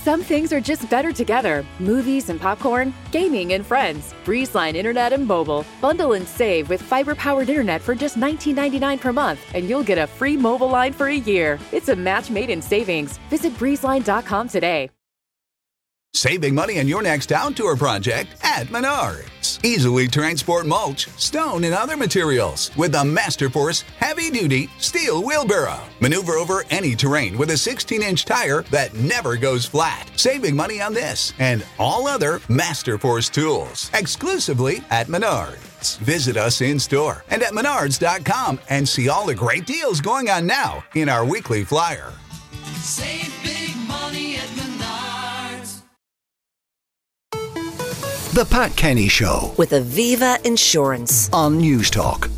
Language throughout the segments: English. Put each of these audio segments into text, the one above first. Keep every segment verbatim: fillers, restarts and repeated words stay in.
Some things are just better together. Movies and popcorn, gaming and friends. Breezeline Internet and Mobile. Bundle and save with fiber-powered internet for just nineteen ninety-nine per month, and you'll get a free mobile line for a year. It's a match made in savings. Visit breezeline dot com today. Saving money on your next outdoor project at Menards. Easily transport mulch, stone, and other materials with the Masterforce heavy-duty steel wheelbarrow. Maneuver over any terrain with a sixteen-inch tire that never goes flat. Saving money on this and all other Masterforce tools exclusively at Menards. Visit us in-store and at menards dot com and see all the great deals going on now in our weekly flyer. Save big money at Menards. The Pat Kenny Show with Aviva Insurance on News Talk.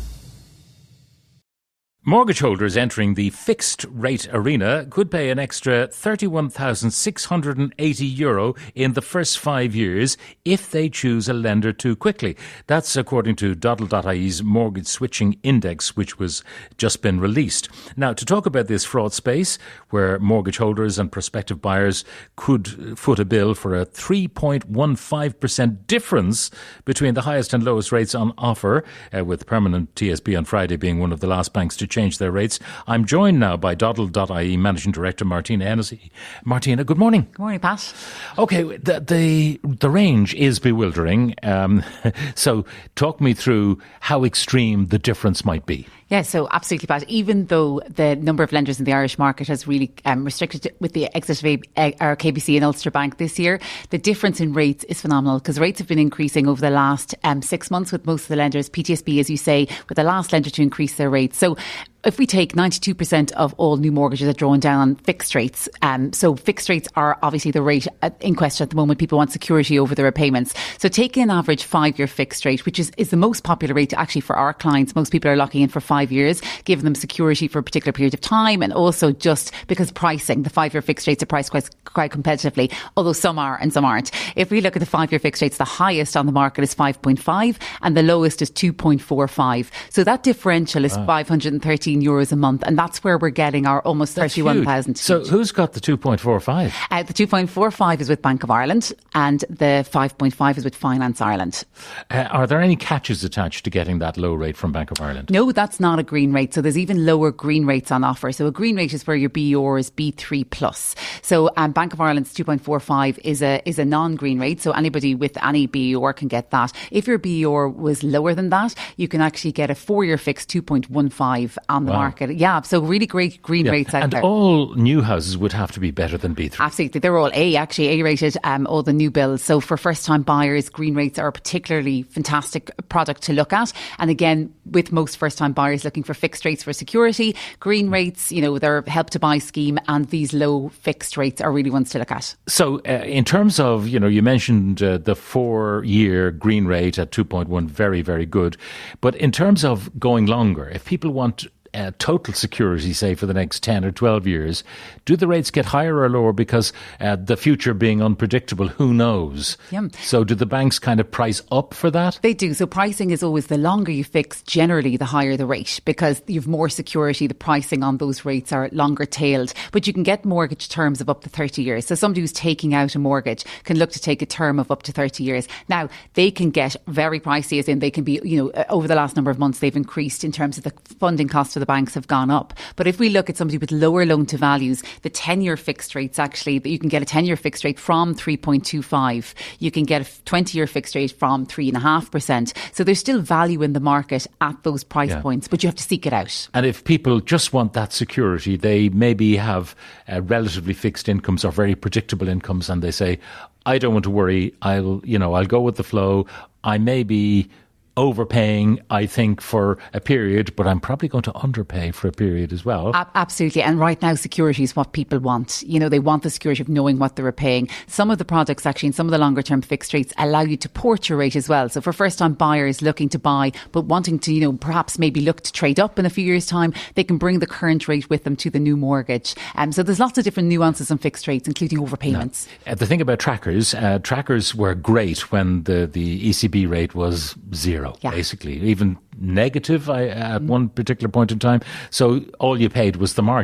Mortgage holders entering the fixed rate arena could pay an extra thirty-one thousand six hundred eighty euro in the first five years if they choose a lender too quickly. That's according to Doddle dot I E's Mortgage Switching Index, which was just been released. Now, to talk about this fraud space, where mortgage holders and prospective buyers could foot a bill for a three point one five percent difference between the highest and lowest rates on offer, uh, with permanent T S B on Friday being one of the last banks to change their rates. I'm joined now by Doddle dot I E Managing Director Martina Hennessy. Martina, good morning. Good morning, Pat. Okay, the the, the range is bewildering. Um, so talk me through how extreme the difference might be. Yeah, so absolutely, Pat. Even though the number of lenders in the Irish market has really um, restricted with the exit of a, our K B C and Ulster Bank this year, the difference in rates is phenomenal because rates have been increasing over the last um, six months with most of the lenders. P T S B, as you say, with the last lender to increase their rates. So if we take ninety-two percent of all new mortgages are drawn down on fixed rates, um, so fixed rates are obviously the rate in question at the moment. People want security over their repayments. So taking an average five-year fixed rate, which is, is the most popular rate actually for our clients. Most people are locking in for five years, giving them security for a particular period of time, and also just because pricing, the five-year fixed rates are priced quite, quite competitively, although some are and some aren't. If we look at the five-year fixed rates, the highest on the market is five point five and the lowest is two point four five. So that differential is wow. five hundred thirteen euros a month, and that's where we're getting our almost thirty-one thousand. So who's got the two point four five? Uh, the two point four five is with Bank of Ireland and the five point five is with Finance Ireland. Uh, are there any catches attached to getting that low rate from Bank of Ireland? No, that's not a green rate. So there's even lower green rates on offer. So a green rate is where your B E O R is B three plus. So um, Bank of Ireland's two point four five is a is a non-green rate. So anybody with any B E O R can get that. If your B E O R was lower than that, you can actually get a four-year fixed two point one five on the wow. market. Yeah, so really great green yeah. rates out and there. And all new houses would have to be better than B three. Absolutely. They're all A, actually A-rated, um, all the new builds. So for first-time buyers, green rates are a particularly fantastic product to look at. And again, with most first-time buyers looking for fixed rates for security, green rates, you know, their Help to Buy scheme and these low fixed rates are really ones to look at. So uh, in terms of, you know, you mentioned uh, the four-year green rate at two point one, very, very good. But in terms of going longer, if people want Uh, total security, say, for the next ten or twelve years, do the rates get higher or lower? Because uh, the future being unpredictable, who knows? Yeah. So do the banks kind of price up for that? They do. So pricing is always, the longer you fix, generally the higher the rate, because you've more security. The pricing on those rates are longer tailed, but you can get mortgage terms of up to thirty years. So somebody who's taking out a mortgage can look to take a term of up to thirty years. Now, they can get very pricey, as in they can be, you know, over the last number of months, they've increased in terms of the funding cost of the banks have gone up. But if we look at somebody with lower loan to values, the ten-year fixed rates actually, you can get a ten-year fixed rate from three point two five. You can get a twenty-year fixed rate from three point five percent. So there's still value in the market at those price yeah. points, but you have to seek it out. And if people just want that security, they maybe have uh, relatively fixed incomes or very predictable incomes, and they say, I don't want to worry, I'll, you know, I'll go with the flow. I may be overpaying, I think, for a period, but I'm probably going to underpay for a period as well. A- absolutely. And right now, security is what people want. You know, they want the security of knowing what they're paying. Some of the products, actually, in some of the longer term fixed rates, allow you to port your rate as well. So for first time buyers looking to buy, but wanting to, you know, perhaps maybe look to trade up in a few years' time, they can bring the current rate with them to the new mortgage. Um, so there's lots of different nuances on fixed rates, including overpayments. Now, uh, the thing about trackers, uh, trackers were great when the, the E C B rate was zero. Yeah. Basically, even negative I, at mm. one particular point in time. So all you paid was the margin.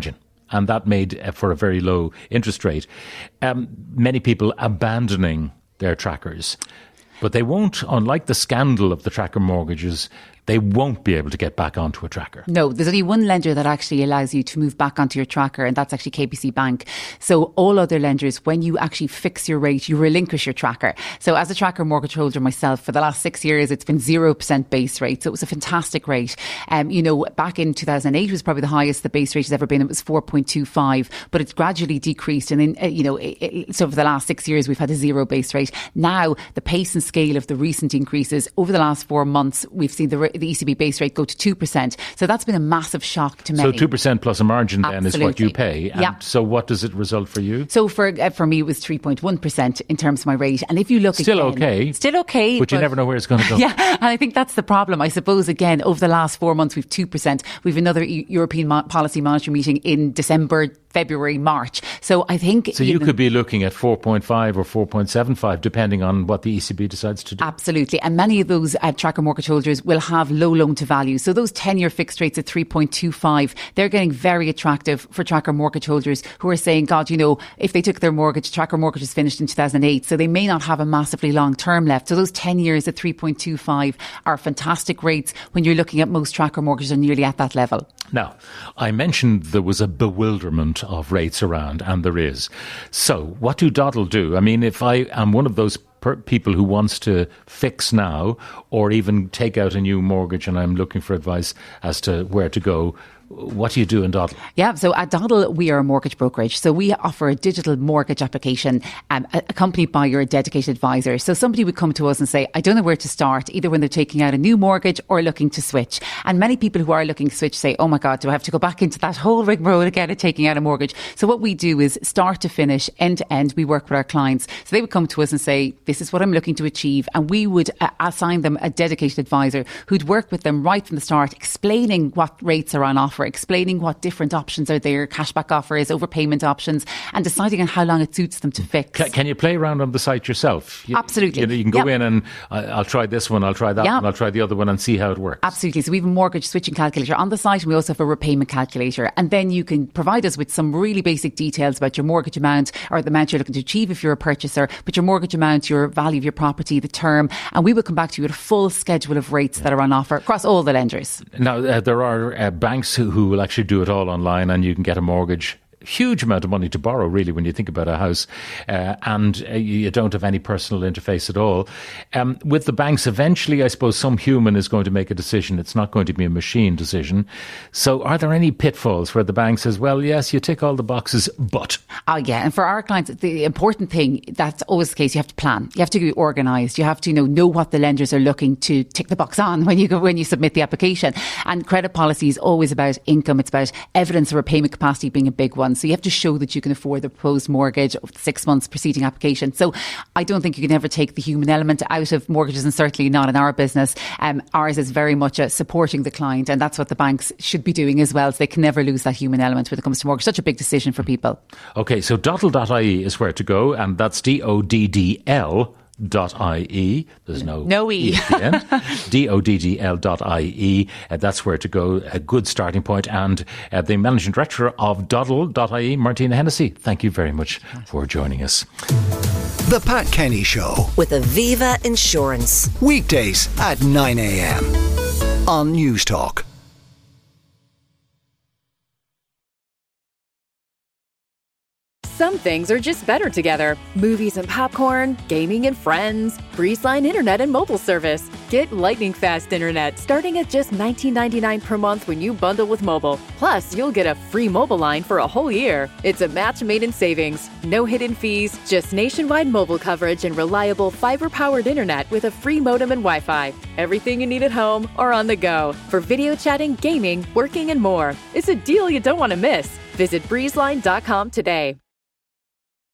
and that made uh, for a very low interest rate. Um, many people abandoning their trackers. But they won't, unlike the scandal of the tracker mortgages, they won't be able to get back onto a tracker. No, there's only one lender that actually allows you to move back onto your tracker, and that's actually K B C Bank. So all other lenders, when you actually fix your rate, you relinquish your tracker. So as a tracker mortgage holder myself, for the last six years, it's been zero percent base rate. So it was a fantastic rate. Um, you know, back in two thousand eight was probably the highest the base rate has ever been. It was four point two five, but it's gradually decreased. And then, uh, you know, it, it, so for the last six years, we've had a zero base rate. Now, the pace and scale of the recent increases over the last four months, we've seen the the E C B base rate go to two percent. So that's been a massive shock to many. So two percent plus a margin then Absolutely. is what you pay. And yeah. so what does it result for you? So for uh, for me, it was three point one percent in terms of my rate. And if you look Still again, okay. Still okay. But, but you never know where it's going to go. Yeah, and I think that's the problem. I suppose, again, over the last four months, we've two percent. We've another e- European Mo- Policy Monitoring meeting in December, February, March. So I think... So you, you know, could be looking at four point five or four point seven five, depending on what the E C B decides to do. Absolutely. And many of those uh, tracker mortgage holders will have low loan to value. So those ten-year fixed rates at three point two five, they're getting very attractive for tracker mortgage holders who are saying, God, you know, if they took their mortgage, tracker mortgage is finished in two thousand eight, so they may not have a massively long term left. So those ten years at three point two five are fantastic rates when you're looking at most tracker mortgages are nearly at that level. Now, I mentioned there was a bewilderment of rates around, and there is. So what do Doddle do? I mean, if I am one of those per- people who wants to fix now or even take out a new mortgage and I'm looking for advice as to where to go, what do you do in Doddle? Yeah, so at Doddle, we are a mortgage brokerage. So we offer a digital mortgage application um, accompanied by your dedicated advisor. So somebody would come to us and say, I don't know where to start, either when they're taking out a new mortgage or looking to switch. And many people who are looking to switch say, oh my God, do I have to go back into that whole rigmarole again of taking out a mortgage? So what we do is start to finish, end to end, we work with our clients. So they would come to us and say, this is what I'm looking to achieve. And we would uh, assign them a dedicated advisor who'd work with them right from the start, explaining what rates are on offer, explaining what different options are there, cashback offers, overpayment options, and deciding on how long it suits them to fix. Can, can you play around on the site yourself? You, Absolutely. You, know, you can go yep. in and uh, I'll try this one, I'll try that yep. one, I'll try the other one and see how it works. Absolutely. So we have a mortgage switching calculator on the site, and we also have a repayment calculator. And then you can provide us with some really basic details about your mortgage amount or the amount you're looking to achieve if you're a purchaser, but your mortgage amount, your value of your property, the term, and we will come back to you with a full schedule of rates yeah. that are on offer across all the lenders. Now, uh, there are uh, banks who, who will actually do it all online, and you can get a mortgage. Huge amount of money to borrow, really, when you think about a house, uh, and uh, you don't have any personal interface at all. Um, with the banks, eventually, I suppose some human is going to make a decision. It's not going to be a machine decision. So are there any pitfalls where the bank says, well, yes, you tick all the boxes, but... Oh, yeah. And for our clients, the important thing, that's always the case, you have to plan. You have to be organised. You have to, you know, know what the lenders are looking to tick the box on when you go, when you submit the application. And credit policy is always about income. It's about evidence of repayment capacity being a big one. So you have to show that you can afford the proposed mortgage of the six months preceding application. So I don't think you can ever take the human element out of mortgages, and certainly not in our business. Um, ours is very much uh, supporting the client, and that's what the banks should be doing as well. So they can never lose that human element when it comes to mortgage. Such a big decision for people. Okay, so doddle dot I E is where to go, and that's D O D D L dot I E. There's no, no E. e at the end. D O D D L dot I E. Uh, that's where to go. A good starting point. And uh, the managing director of Doddle dot I E, Martina Hennessy, thank you very much for joining us. The Pat Kenny Show with Aviva Insurance. Weekdays at nine a.m. on News Talk. Some things are just better together. Movies and popcorn, gaming and friends, Breezeline internet and mobile service. Get lightning fast internet starting at just nineteen ninety-nine per month when you bundle with mobile. Plus, you'll get a free mobile line for a whole year. It's a match made in savings. No hidden fees, just nationwide mobile coverage and reliable fiber-powered internet with a free modem and Wi-Fi. Everything you need at home or on the go for video chatting, gaming, working, and more. It's a deal you don't want to miss. Visit breezeline dot com today.